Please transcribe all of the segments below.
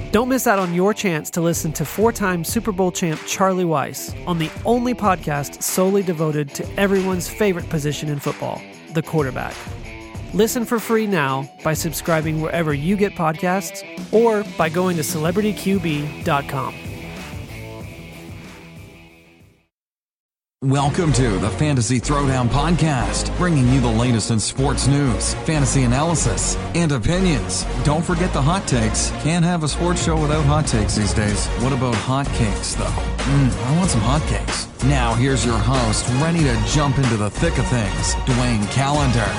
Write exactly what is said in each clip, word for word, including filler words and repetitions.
Don't miss out on your chance to listen to four-time Super Bowl champ Charlie Weiss on the only podcast solely devoted to everyone's favorite position in football, the quarterback. Listen for free now by subscribing wherever you get podcasts or by going to celebrity q b dot com. Welcome to the Fantasy Throwdown Podcast, bringing you the latest in sports news, fantasy analysis, and opinions. Don't forget the hot takes. Can't have a sports show without hot takes these days. What about hot cakes, though? Mmm, I want some hot cakes. Now, here's your host, ready to jump into the thick of things, Dwayne Callender.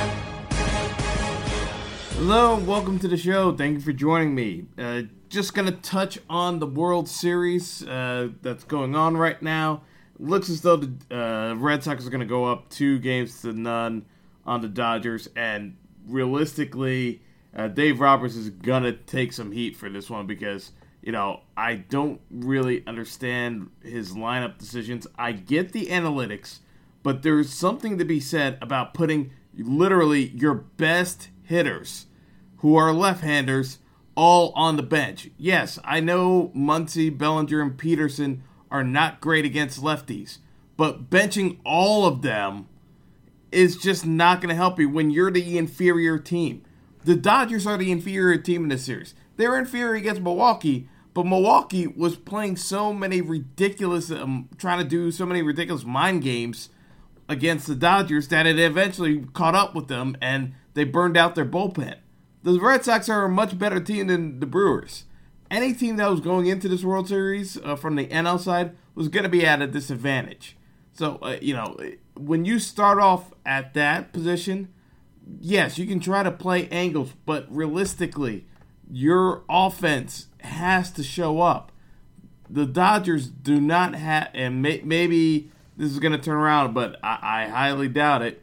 Hello, welcome to the show. Thank you for joining me. Uh, just going to touch on the World Series uh, that's going on right now. Looks as though the uh, Red Sox are going to go up two games to none on the Dodgers, and realistically, uh, Dave Roberts is going to take some heat for this one because, you know, I don't really understand his lineup decisions. I get the analytics, but there's something to be said about putting literally your best hitters, who are left-handers, all on the bench. Yes, I know Muncy, Bellinger, and Peterson are not great against lefties, but benching all of them is just not going to help you when you're the inferior team. The Dodgers are the inferior team in this series. They were inferior against Milwaukee, but Milwaukee was playing so many ridiculous, um, trying to do so many ridiculous mind games against the Dodgers that it eventually caught up with them and they burned out their bullpen. The Red Sox are a much better team than the Brewers. Any team that was going into this World Series uh, from the N L side was going to be at a disadvantage. So, uh, you know, when you start off at that position, yes, you can try to play angles, but realistically, your offense has to show up. The Dodgers do not have, and may, maybe this is going to turn around, but I, I highly doubt it,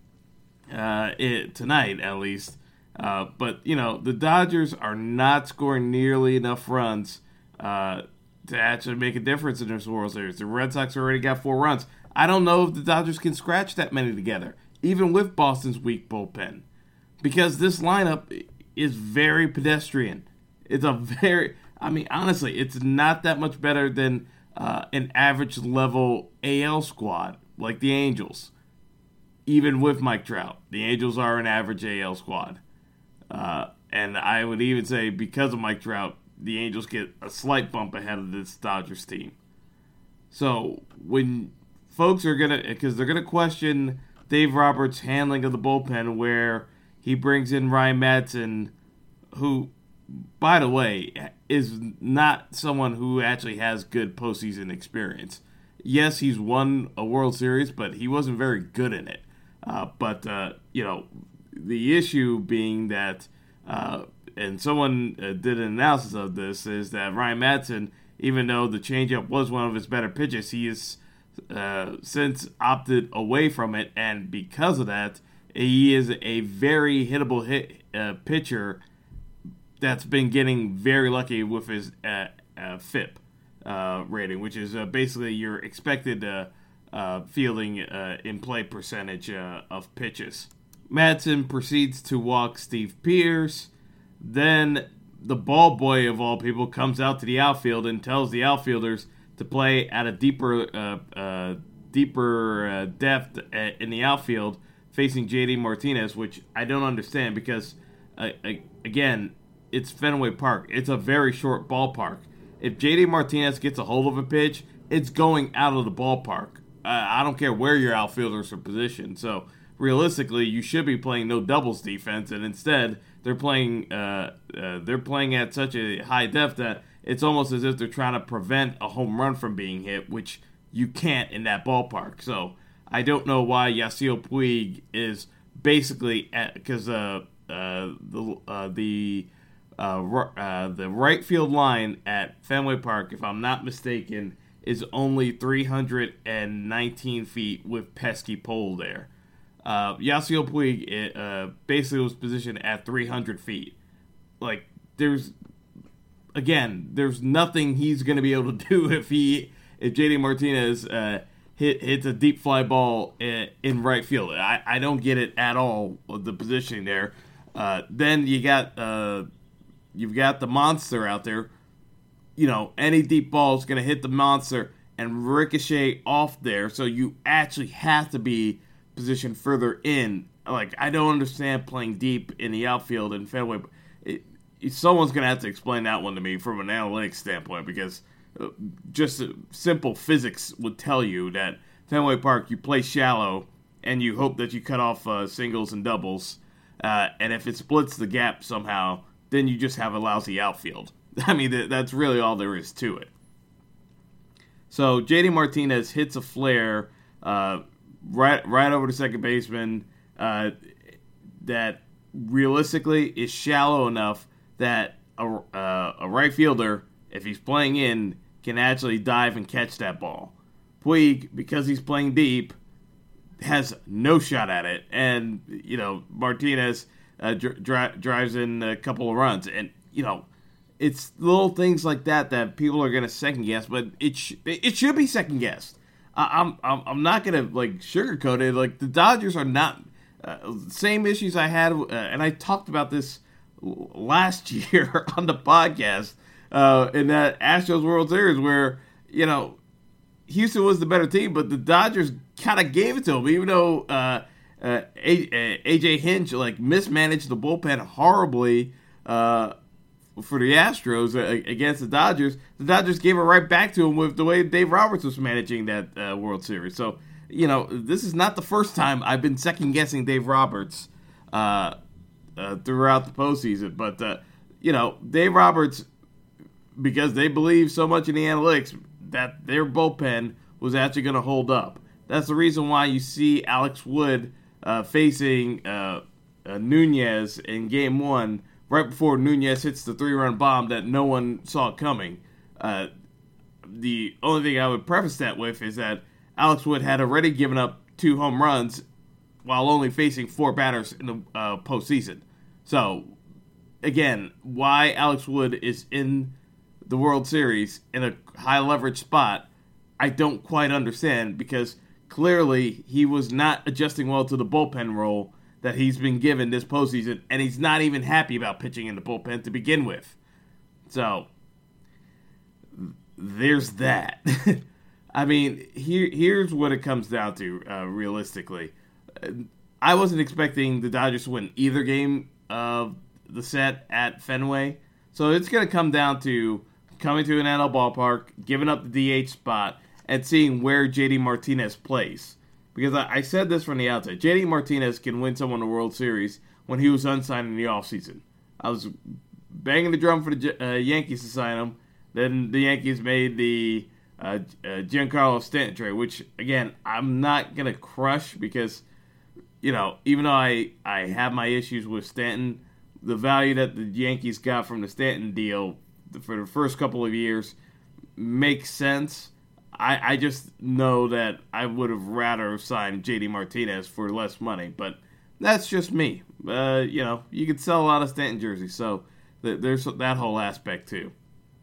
uh, it tonight at least. Uh, but, you know, the Dodgers are not scoring nearly enough runs uh, to actually make a difference in this World Series. The Red Sox already got four runs. I don't know if the Dodgers can scratch that many together, even with Boston's weak bullpen, because this lineup is very pedestrian. It's a very, I mean, honestly, it's not that much better than uh, an average level A L squad like the Angels. Even with Mike Trout, the Angels are an average A L squad. Uh, and I would even say because of Mike Trout, the Angels get a slight bump ahead of this Dodgers team. So when folks are going to, because they're going to question Dave Roberts' handling of the bullpen where he brings in Ryan Madson, who, by the way, is not someone who actually has good postseason experience. Yes, he's won a World Series, but he wasn't very good in it. Uh, but, uh, you know, the issue being that, uh, and someone uh, did an analysis of this, is that Ryan Madson, even though the changeup was one of his better pitches, he has uh, since opted away from it, and because of that, he is a very hittable hit uh, pitcher that's been getting very lucky with his uh, uh, F I P uh, rating, which is uh, basically your expected uh, uh, fielding uh, in play percentage uh, of pitches. Madson proceeds to walk Steve Pearce. Then the ball boy of all people comes out to the outfield and tells the outfielders to play at a deeper uh, uh, deeper uh, depth in the outfield facing J D Martinez, which I don't understand because, uh, again, it's Fenway Park. It's a very short ballpark. If J D Martinez gets a hold of a pitch, it's going out of the ballpark. Uh, I don't care where your outfielders are positioned. So, realistically, you should be playing no doubles defense, and instead they're playing uh, uh, they're playing at such a high depth that it's almost as if they're trying to prevent a home run from being hit, which you can't in that ballpark. So I don't know why Yasiel Puig is basically because uh, uh, the uh, the uh, uh, the right field line at Fenway Park, if I'm not mistaken, is only three hundred nineteen feet with pesky pole there. Uh, Yasiel Puig uh, basically was positioned at three hundred feet. Like, there's, again, there's nothing he's going to be able to do if he, if J D Martinez uh, hit hits a deep fly ball in, in right field. I, I don't get it at all, the positioning there. Uh, then you got, uh, you've got the monster out there you know, any deep ball is going to hit the monster and ricochet off there. So you actually have to be positioned further in. Like, I don't understand playing deep in the outfield in Fenway. It, it, someone's going to have to explain that one to me from an analytics standpoint, because just simple physics would tell you that Fenway Park, you play shallow and you hope that you cut off uh, singles and doubles. Uh, and if it splits the gap somehow, then you just have a lousy outfield. I mean, th- that's really all there is to it. So J D Martinez hits a flare uh, right right over the second baseman uh, that realistically is shallow enough that a, uh, a right fielder, if he's playing in, can actually dive and catch that ball. Puig, because he's playing deep, has no shot at it. And, you know, Martinez uh, dri- drives in a couple of runs. And, you know, it's little things like that that people are going to second guess, but it sh- it should be second guessed. I- I'm I'm I'm not going to like sugarcoat it. Like, the Dodgers are not uh, same issues I had, uh, and I talked about this last year on the podcast uh, in that Astros World Series where, you know, Houston was the better team, but the Dodgers kind of gave it to them, even though uh, uh, A J Hinch like mismanaged the bullpen horribly uh, for the Astros uh, against the Dodgers. The Dodgers gave it right back to him with the way Dave Roberts was managing that uh, World Series. So, you know, this is not the first time I've been second guessing Dave Roberts uh, uh, throughout the postseason. But uh, you know, Dave Roberts, because they believe so much in the analytics that their bullpen was actually going to hold up. That's the reason why you see Alex Wood uh, facing uh, uh, Nunez in Game One, right before Nunez hits the three-run bomb that no one saw coming. Uh, the only thing I would preface that with is that Alex Wood had already given up two home runs while only facing four batters in the uh, postseason. So, again, why Alex Wood is in the World Series in a high leverage spot, I don't quite understand, because clearly he was not adjusting well to the bullpen role that he's been given this postseason, and he's not even happy about pitching in the bullpen to begin with. So, there's that. I mean, here here's what it comes down to, uh, realistically. I wasn't expecting the Dodgers to win either game of the set at Fenway, so it's going to come down to coming to an N L ballpark, giving up the D H spot, and seeing where J D Martinez plays. Because I, I said this from the outset, J D Martinez can win someone a World Series when he was unsigned in the offseason. I was banging the drum for the uh, Yankees to sign him. Then the Yankees made the uh, uh, Giancarlo Stanton trade, which, again, I'm not going to crush because, you know, even though I, I have my issues with Stanton, the value that the Yankees got from the Stanton deal for the first couple of years makes sense. I, I just know that I would have rather signed J D Martinez for less money, but that's just me. Uh, you know, you can sell a lot of Stanton jerseys, so th- there's that whole aspect too.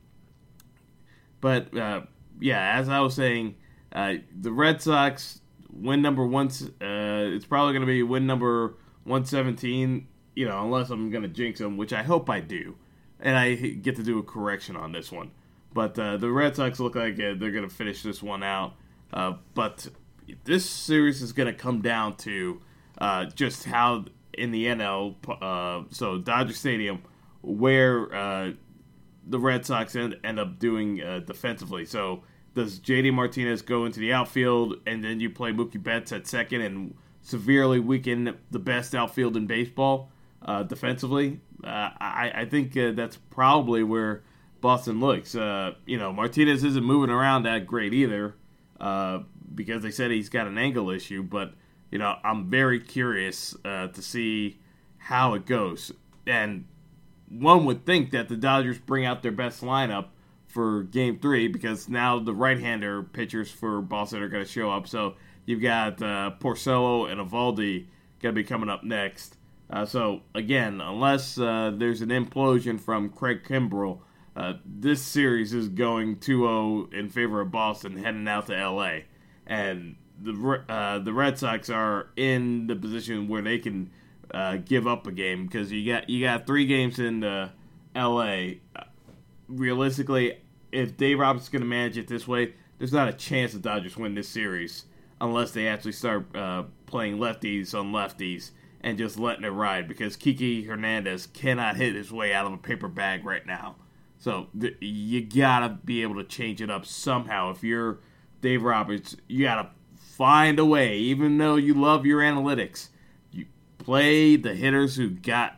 But, uh, yeah, as I was saying, uh, the Red Sox win number one, uh, it's probably going to be win number one seventeen, you know, unless I'm going to jinx them, which I hope I do. And I get to do a correction on this one. But uh, the Red Sox look like uh, they're going to finish this one out. Uh, but this series is going to come down to uh, just how in the N L, uh, so Dodger Stadium, where uh, the Red Sox end, end up doing uh, defensively. So does J D Martinez go into the outfield and then you play Mookie Betts at second and severely weaken the best outfield in baseball uh, defensively? Uh, I, I think uh, that's probably where Boston looks. Uh, you know, Martinez isn't moving around that great either uh, because they said he's got an ankle issue. But, you know, I'm very curious uh, to see how it goes. And one would think that the Dodgers bring out their best lineup for Game three because now the right-hander pitchers for Boston are going to show up. So you've got uh, Porcello and Eovaldi going to be coming up next. Uh, so, again, unless uh, there's an implosion from Craig Kimbrell, uh, this series is going two oh in favor of Boston heading out to L A. And the uh, the Red Sox are in the position where they can uh, give up a game because you got, you got three games in uh, L A. Uh, realistically, if Dave Robertson's going to manage it this way, there's not a chance the Dodgers win this series unless they actually start uh, playing lefties on lefties and just letting it ride, because Kiki Hernandez cannot hit his way out of a paper bag right now. So th- you got to be able to change it up somehow. If you're Dave Roberts, you got to find a way, even though you love your analytics. You play the hitters who got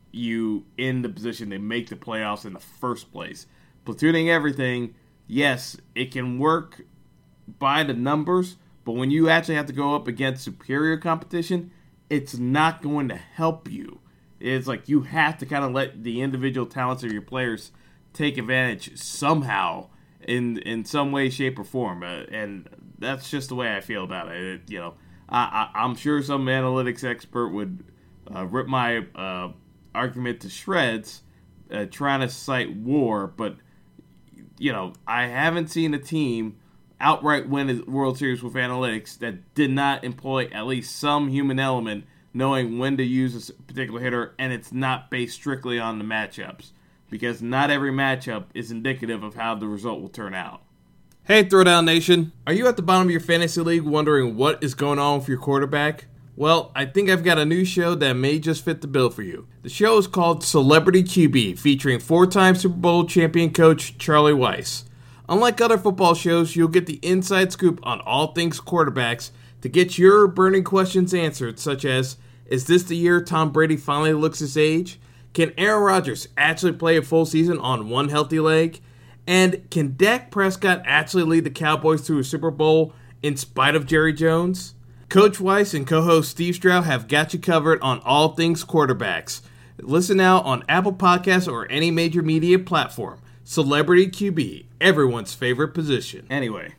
you in the position to make the playoffs in the first place. Platooning everything, yes, it can work by the numbers, but when you actually have to go up against superior competition, it's not going to help you. It's like you have to kind of let the individual talents of your players take advantage somehow in in some way, shape, or form. Uh, and that's just the way I feel about it. it you know, I, I, I'm sure some analytics expert would uh, rip my uh, argument to shreds uh, trying to cite WAR, but, you know, I haven't seen a team outright win a World Series with analytics that did not employ at least some human element knowing when to use a particular hitter, and it's not based strictly on the matchups, because not every matchup is indicative of how the result will turn out. Hey, Throwdown Nation. Are you at the bottom of your fantasy league wondering what is going on with your quarterback? Well, I think I've got a new show that may just fit the bill for you. The show is called Celebrity Q B, featuring four-time Super Bowl champion coach Charlie Weis. Unlike other football shows, you'll get the inside scoop on all things quarterbacks to get your burning questions answered, such as, is this the year Tom Brady finally looks his age? Can Aaron Rodgers actually play a full season on one healthy leg? And can Dak Prescott actually lead the Cowboys to a Super Bowl in spite of Jerry Jones? Coach Weis and co-host Steve Stroud have got you covered on all things quarterbacks. Listen now on Apple Podcasts or any major media platform. Celebrity Q B, everyone's favorite position. Anyway,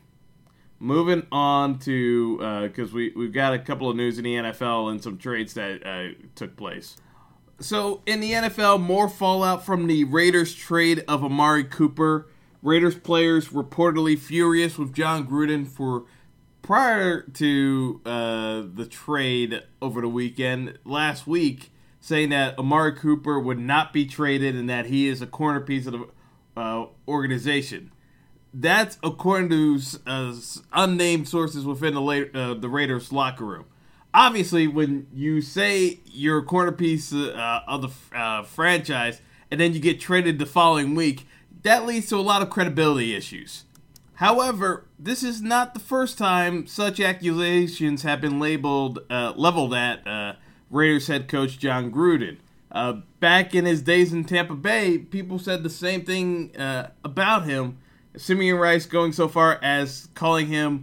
moving on to, because uh, we, we've got a couple of news in the N F L and some trades that uh, took place. So, in the N F L, more fallout from the Raiders trade of Amari Cooper. Raiders players reportedly furious with Jon Gruden for, prior to uh, the trade over the weekend, last week, saying that Amari Cooper would not be traded and that he is a corner piece of the uh, organization. That's according to uh, unnamed sources within the, uh, the Raiders locker room. Obviously, when you say you're a corner piece uh, of the uh, franchise and then you get traded the following week, that leads to a lot of credibility issues. However, this is not the first time such accusations have been labeled, uh, leveled at uh, Raiders head coach Jon Gruden. Uh, back in his days in Tampa Bay, people said the same thing uh, about him. Simeon Rice going so far as calling him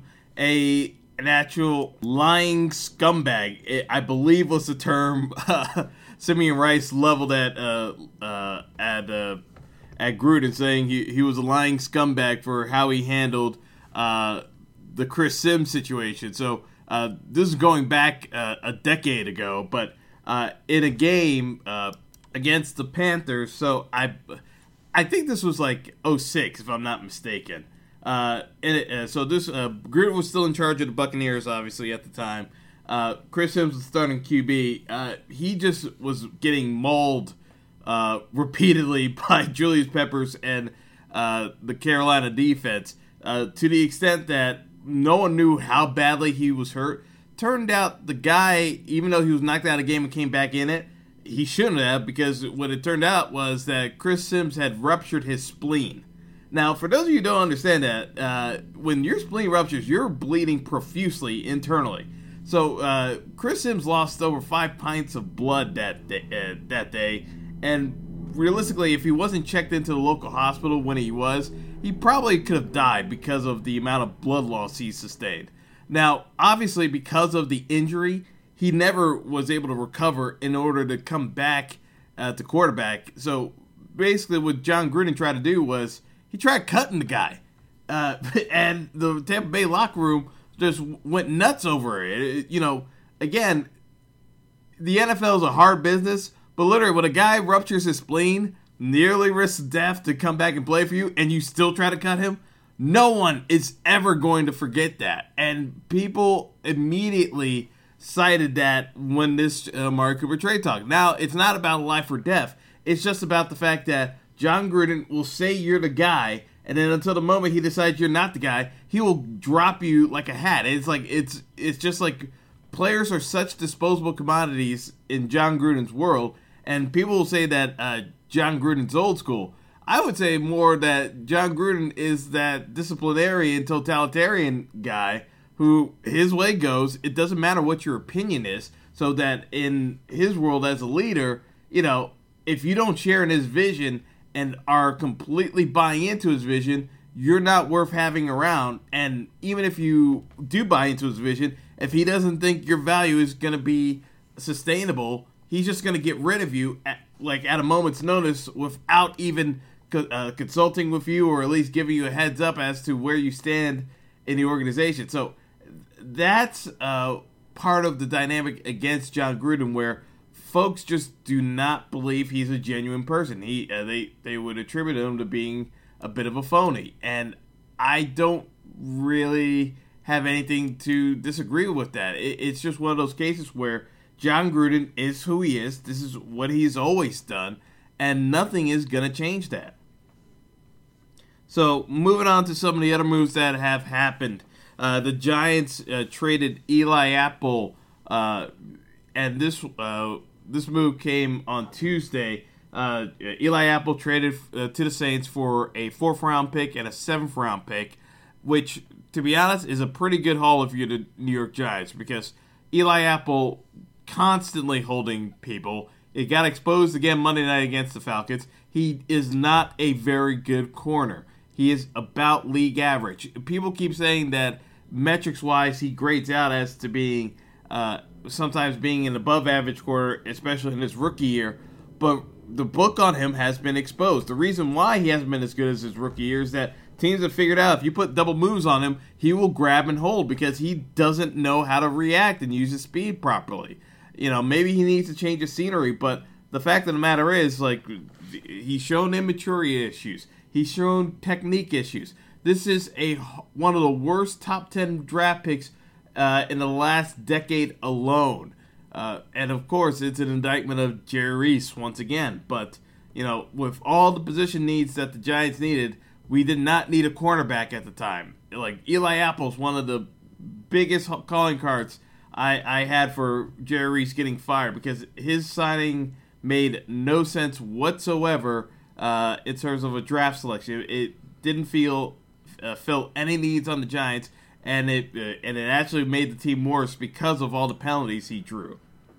a an actual lying scumbag, it, I believe was the term uh, Simeon Rice leveled at uh, uh, at uh, at Gruden, saying he, he was a lying scumbag for how he handled uh, the Chris Sims situation. So uh, this is going back uh, a decade ago, but uh, in a game uh, against the Panthers. So I I think this was like oh six, if I'm not mistaken. Uh, and it, uh, so this uh, Gruden was still in charge of the Buccaneers, obviously, at the time. Uh, Chris Sims was starting Q B. Uh, he just was getting mauled uh, repeatedly by Julius Peppers and uh, the Carolina defense uh, to the extent that no one knew how badly he was hurt. Turned out the guy, even though he was knocked out of the game and came back in it, he shouldn't have, because what it turned out was that Chris Sims had ruptured his spleen. Now, for those of you who don't understand that, uh, when your spleen ruptures, you're bleeding profusely internally. So, uh, Chris Sims lost over five pints of blood that day, uh, that day, and realistically, if he wasn't checked into the local hospital when he was, he probably could have died because of the amount of blood loss he sustained. Now, obviously, because of the injury, he never was able to recover in order to come back uh, to quarterback. So, basically, what Jon Gruden tried to do was he tried cutting the guy, uh, and the Tampa Bay locker room just went nuts over it. it. You know, again, the N F L is a hard business, but literally when a guy ruptures his spleen, nearly risks death to come back and play for you, and you still try to cut him, no one is ever going to forget that. And people immediately cited that when this uh, Amari Cooper trade talk. Now, it's not about life or death. It's just about the fact that Jon Gruden will say you're the guy, And then until the moment he decides you're not the guy, he will drop you like a hat. It's like it's it's just like players are such disposable commodities in Jon Gruden's world, and people will say that uh, Jon Gruden's old school. I would say more that Jon Gruden is that disciplinarian, totalitarian guy who his way goes. It doesn't matter what your opinion is. So that in his world as a leader, you know, if you don't share in his vision and are completely buying into his vision, you're not worth having around. And even if you do buy into his vision, if he doesn't think your value is going to be sustainable, he's just going to get rid of you at, like at a moment's notice without even uh, consulting with you or at least giving you a heads up as to where you stand in the organization. So that's uh, part of the dynamic against Jon Gruden, where folks just do not believe he's a genuine person. He uh, they they would attribute him to being a bit of a phony, and I don't really have anything to disagree with that. It, it's just one of those cases where Jon Gruden is who he is. This is what he's always done, and nothing is going to change that. So moving on to some of the other moves that have happened. Uh, the Giants uh, traded Eli Apple, uh, and this uh, this move came on Tuesday. Uh, Eli Apple traded uh, to the Saints for a fourth round pick and a seventh round pick, which, to be honest, is a pretty good haul if you're the New York Giants, because Eli Apple constantly holding people. It got exposed again Monday night against the Falcons. He is not a very good corner. He is about league average. People keep saying that metrics-wise he grades out as to being uh, sometimes being an above-average corner, especially in his rookie year. But the book on him has been exposed. The reason why he hasn't been as good as his rookie year is that teams have figured out if you put double moves on him, he will grab and hold because he doesn't know how to react and use his speed properly. You know, maybe he needs to change his scenery, but the fact of the matter is, like, he's shown immaturity issues. He's shown technique issues. This is a one of the worst top ten draft picks uh, in the last decade alone. Uh, and, of course, it's an indictment of Jerry Reese once again. But, you know, with all the position needs that the Giants needed, we did not need a cornerback at the time. Like, Eli Apple's one of the biggest calling cards I, I had for Jerry Reese getting fired, because his signing made no sense whatsoever uh, in terms of a draft selection. It didn't feel uh, fill any needs on the Giants, and it uh, and it actually made the team worse because of all the penalties he drew.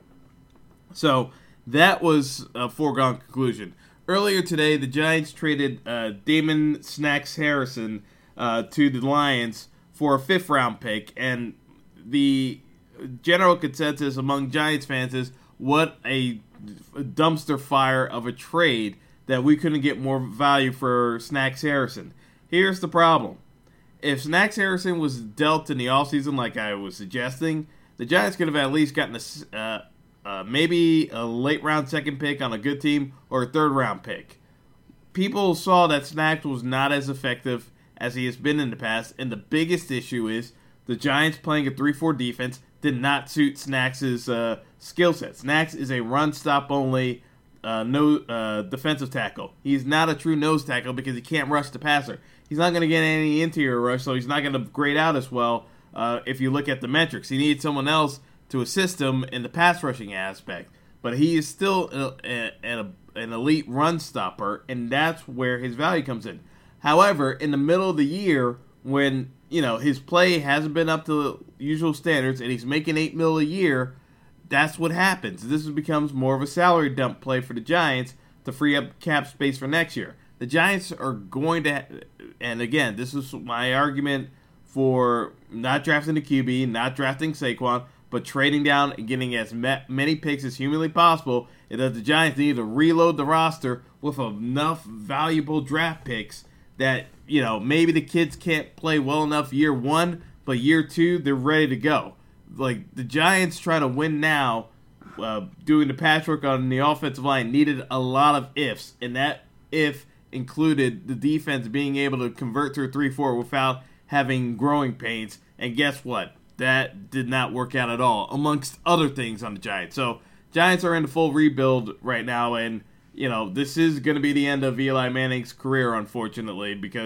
So that was a foregone conclusion. Earlier today, the Giants traded uh, Damon Snacks Harrison uh, to the Lions for a fifth round pick, and the general consensus among Giants fans is what a dumpster fire of a trade that we couldn't get more value for Snacks Harrison. Here's the problem. If Snacks Harrison was dealt in the offseason like I was suggesting, the Giants could have at least gotten a, uh, uh, maybe a late round second pick on a good team or a third round pick. People saw that Snacks was not as effective as he has been in the past, and the biggest issue is the Giants playing a three four defense did not suit Snacks' uh, skill set. Snacks is a run-stop-only uh, no uh, defensive tackle. He's not a true nose tackle because he can't rush the passer. He's not going to get any interior rush, so he's not going to grade out as well uh, if you look at the metrics. He needs someone else to assist him in the pass-rushing aspect. But he is still a, a, a, an elite run-stopper, and that's where his value comes in. However, in the middle of the year, when you know his play hasn't been up to the usual standards, and he's making eight mil a year, that's what happens. This becomes more of a salary dump play for the Giants to free up cap space for next year. The Giants are going to, and again, this is my argument for not drafting the Q B, not drafting Saquon, but trading down and getting as many picks as humanly possible, is that the Giants need to reload the roster with enough valuable draft picks that, you know, maybe the kids can't play well enough year one, but year two, they're ready to go. Like, the Giants trying to win now, uh, doing the patchwork on the offensive line needed a lot of ifs, and that if included the defense being able to convert to a three four without having growing pains, and guess what? That did not work out at all, amongst other things on the Giants. So, Giants are in the full rebuild right now, and you know, this is going to be the end of Eli Manning's career, unfortunately, because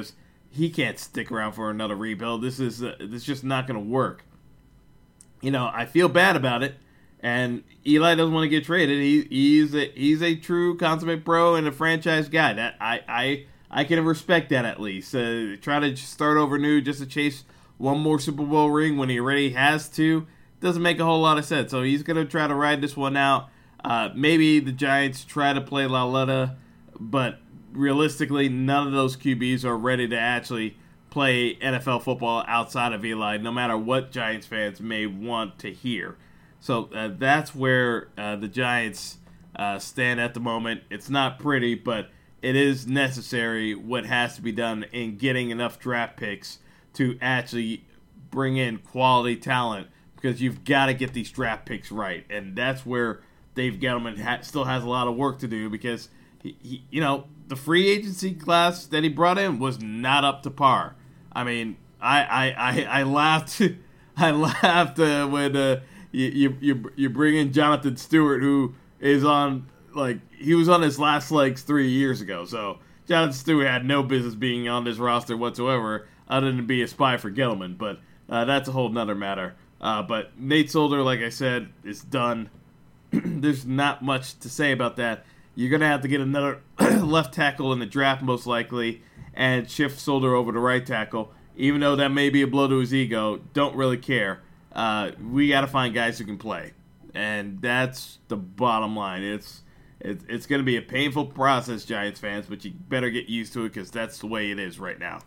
he can't stick around for another rebuild. This is uh, this is just not going to work. You know, I feel bad about it, and Eli doesn't want to get traded. He he's a, he's a true consummate pro and a franchise guy. That I I, I can respect that at least. Uh, try to start over new just to chase one more Super Bowl ring when he already has two doesn't make a whole lot of sense. So he's going to try to ride this one out. Uh, maybe the Giants try to play Lauletta, but realistically, none of those Q Bs are ready to actually play N F L football outside of Eli, no matter what Giants fans may want to hear. So uh, that's where uh, the Giants uh, stand at the moment. It's not pretty, but it is necessary what has to be done in getting enough draft picks to actually bring in quality talent, because you've got to get these draft picks right. And that's where Dave Gettleman ha- still has a lot of work to do, because, he, he, you know, the free agency class that he brought in was not up to par. I mean, I I, I, I laughed I laughed uh, when uh, you, you you bring in Jonathan Stewart, who is on, like, he was on his last legs three years ago. So Jonathan Stewart had no business being on this roster whatsoever, other than to be a spy for Gettleman. But uh, that's a whole nother matter. Uh, but Nate Solder, like I said, is done. There's not much to say about that. You're going to have to get another left tackle in the draft, most likely, and shift Solder over to right tackle. Even though that may be a blow to his ego, don't really care. Uh, we got to find guys who can play. And that's the bottom line. It's it, it's going to be a painful process, Giants fans, but you better get used to it, because that's the way it is right now.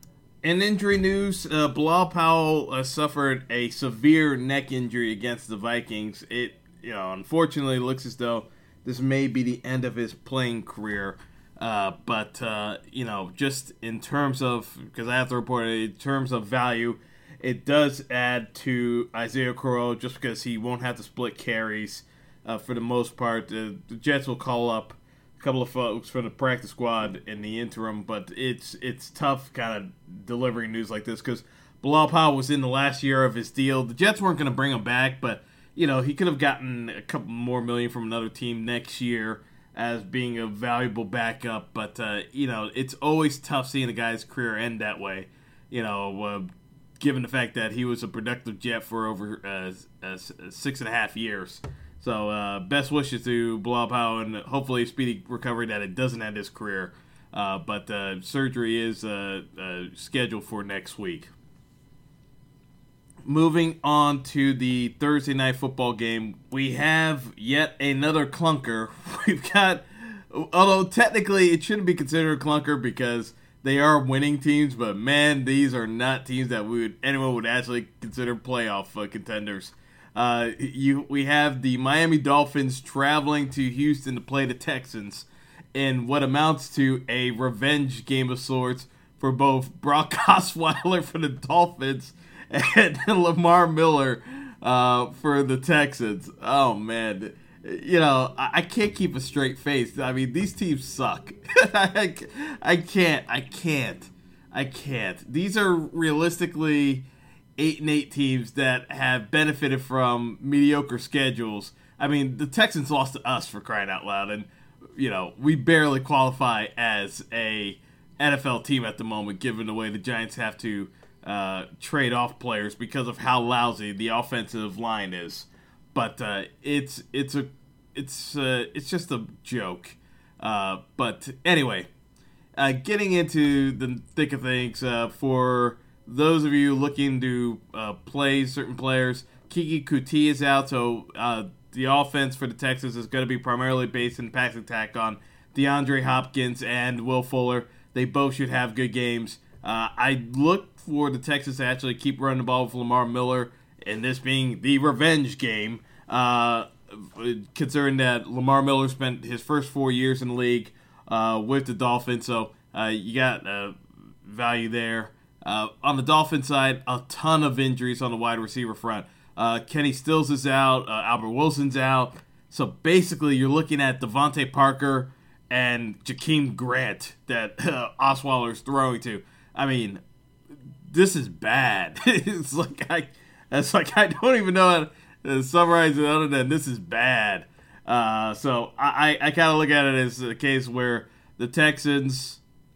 In injury news, uh, Bilal Powell uh, suffered a severe neck injury against the Vikings. It, you know, unfortunately looks as though this may be the end of his playing career. Uh, but, uh, you know, just in terms of, because I have to report it, in terms of value, it does add to Isaiah Crowell, just because he won't have to split carries uh, for the most part. Uh, the Jets will call up a couple of folks from the practice squad in the interim, but it's it's tough kind of delivering news like this, because Bilal Powell was in the last year of his deal. The Jets weren't going to bring him back, but, you know, he could have gotten a couple more million from another team next year as being a valuable backup. But, uh, you know, it's always tough seeing a guy's career end that way, you know, uh, given the fact that he was a productive Jet for over uh, uh, six and a half years. So uh, best wishes to Bilal Powell, and hopefully a speedy recovery that it doesn't end his career. Uh, but uh, surgery is uh, uh, scheduled for next week. Moving on to the Thursday night football game, we have yet another clunker. We've got, although technically it shouldn't be considered a clunker because they are winning teams, but man, these are not teams that we would, anyone would actually consider playoff uh, contenders. Uh, you, we have the Miami Dolphins traveling to Houston to play the Texans in what amounts to a revenge game of sorts for both Brock Osweiler for the Dolphins and Lamar Miller uh, for the Texans. Oh, man. You know, I, I can't keep a straight face. I mean, these teams suck. I, I can't. I can't. I can't. These are realistically eight and eight teams that have benefited from mediocre schedules. I mean, the Texans lost to us, for crying out loud, and, you know, we barely qualify as a N F L team at the moment, given the way the Giants have to uh, trade off players because of how lousy the offensive line is. But uh, it's it's a it's uh, it's just a joke. Uh, but anyway, uh, getting into the thick of things, uh, for those of you looking to uh, play certain players, Kiki Kuti is out, so uh, the offense for the Texans is going to be primarily based in pass attack on DeAndre Hopkins and Will Fuller. They both should have good games. Uh, I look for the Texans to actually keep running the ball with Lamar Miller, and this being the revenge game, uh, considering that Lamar Miller spent his first four years in the league uh, with the Dolphins, so uh, you got uh, value there. Uh, on the Dolphins side, a ton of injuries on the wide receiver front. Uh, Kenny Stills is out. Uh, Albert Wilson's out. So basically, you're looking at Devontae Parker and Jakeem Grant that uh, Osweiler's throwing to. I mean, this is bad. it's like I, it's like I don't even know how to summarize it other than this is bad. Uh, so I, I kind of look at it as a case where the Texans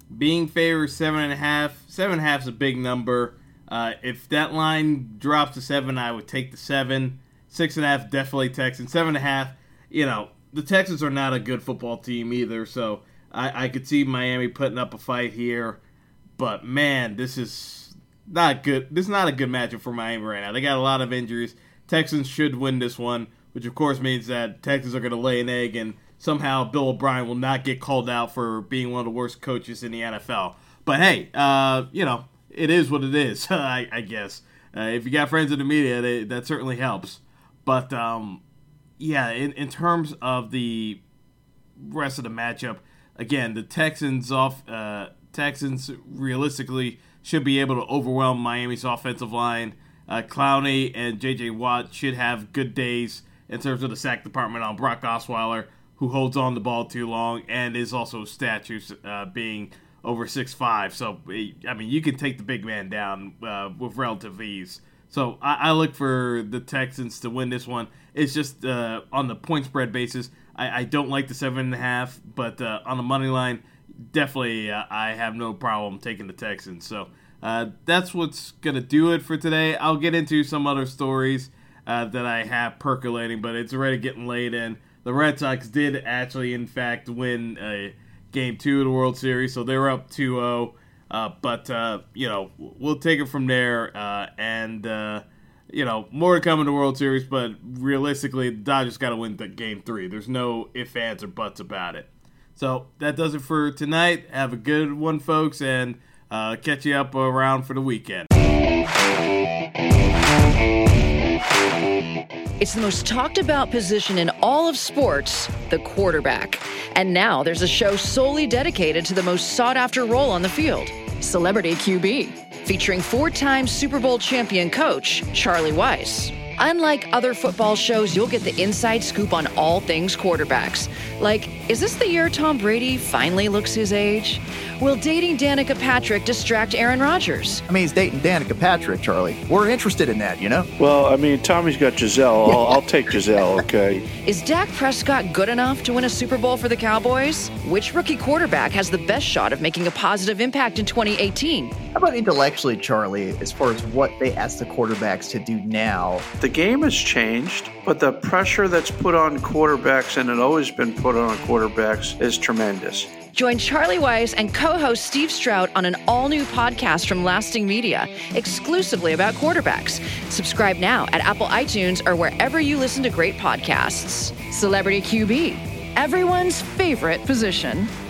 being favored seven and a half. Seven and a half is a big number. Uh, if that line drops to seven, I would take the seven. Six and a half, definitely Texans. Seven and a half, you know, the Texans are not a good football team either, so I, I could see Miami putting up a fight here. But, man, this is not good. This is not a good matchup for Miami right now. They got a lot of injuries. Texans should win this one, which, of course, means that Texans are going to lay an egg, and somehow Bill O'Brien will not get called out for being one of the worst coaches in the N F L. But, hey, uh, you know, it is what it is, I, I guess. Uh, if you got friends in the media, they, that certainly helps. But, um, yeah, in, in terms of the rest of the matchup, again, the Texans off uh, Texans realistically should be able to overwhelm Miami's offensive line. Uh, Clowney and J J Watt should have good days in terms of the sack department on Brock Osweiler, who holds on the ball too long and is also a statue, uh, being over six five. So, I mean, you can take the big man down uh, with relative ease. So I, I look for the Texans to win this one. It's just uh, on the point spread basis, I, I don't like the seven and a half, but uh, on the money line, definitely uh, I have no problem taking the Texans. So uh, that's what's gonna do it for today. I'll get into some other stories uh, that I have percolating, but it's already getting late, and the Red Sox did actually, in fact, win uh, Game Two of the World Series, so they were up two oh. Uh, but, uh, you know, we'll take it from there, uh, and, uh, you know, more to come in the World Series, but realistically, the Dodgers got to win the Game three. There's no ifs, ands, or buts about it. So that does it for tonight. Have a good one, folks, and uh, catch you up around for the weekend. It's the most talked about position in all of sports, the quarterback. And now there's a show solely dedicated to the most sought after role on the field, Celebrity Q B, featuring four-time Super Bowl champion coach Charlie Weis. Unlike other football shows, you'll get the inside scoop on all things quarterbacks. Like, is this the year Tom Brady finally looks his age? Will dating Danica Patrick distract Aaron Rodgers? I mean, he's dating Danica Patrick, Charlie. We're interested in that, you know? Well, I mean, Tommy's got Giselle. I'll, I'll take Giselle, okay? Is Dak Prescott good enough to win a Super Bowl for the Cowboys? Which rookie quarterback has the best shot of making a positive impact in twenty eighteen? How about intellectually, Charlie, as far as what they ask the quarterbacks to do now? The game has changed, but the pressure that's put on quarterbacks, and it always been put on quarterbacks, is tremendous. Join Charlie Weis and co-host Steve Stroud on an all-new podcast from Lasting Media, exclusively about quarterbacks. Subscribe now at Apple iTunes or wherever you listen to great podcasts. Celebrity Q B, everyone's favorite position.